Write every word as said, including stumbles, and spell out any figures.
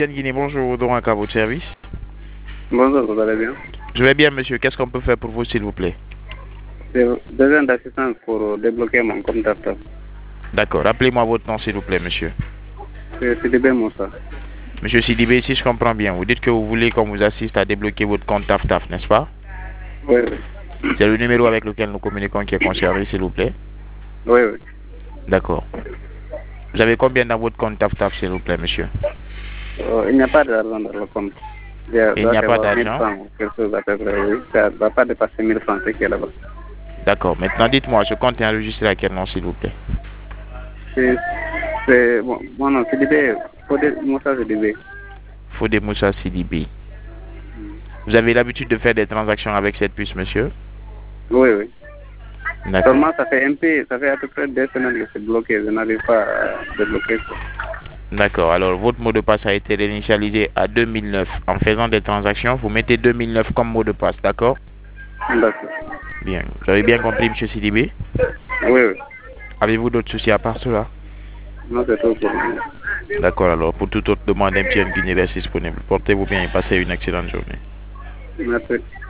Guinée, bonjour, donc à votre service. Bonjour, vous allez bien? Je vais bien, monsieur. Qu'est-ce qu'on peut faire pour vous, s'il vous plaît? J'ai besoin d'assistance pour débloquer mon compte d'affaires. D'accord. Rappelez-moi votre nom, s'il vous plaît, monsieur. C'est Sidibé Moussa. Monsieur Sidibé, si je comprends bien, vous dites que vous voulez qu'on vous assiste à débloquer votre compte TAF-TAF, n'est-ce pas? Oui, oui. C'est le numéro avec lequel nous communiquons qui est conservé, s'il vous plaît? Oui, oui. D'accord. Vous avez combien dans votre compte TAF-TAF, s'il vous plaît, monsieur? Euh, il n'y a pas d'argent dans le compte. Il y a, Il n'y a pas mille d'argent? francs, quelque chose à peu près, oui. Ça ne va pas dépasser mille francs, ce qui est là-bas. D'accord. Maintenant, dites-moi, ce compte est enregistré à quel nom, s'il vous plaît? C'est, c'est, bon, mon nom, Sidibé, Fodé Moussa Sidibé. Fodé Moussa Sidibé. Vous avez l'habitude de faire des transactions avec cette puce, monsieur? Oui, oui. D'accord. Seulement, ça fait un peu, ça fait à peu près deux semaines que c'est bloqué. Je n'arrive pas à débloquer. D'accord. Alors, votre mot de passe a été réinitialisé à deux mille neuf. En faisant des transactions, vous mettez deux mille neuf comme mot de passe, d'accord? D'accord. Bien. Vous avez bien compris, monsieur Sidibé? Oui, oui. Avez-vous d'autres soucis à part cela? Non, c'est tout pour moi. D'accord. Alors, pour toute autre demande, M T N Guinée reste disponible. Portez-vous bien et passez une excellente journée. Merci.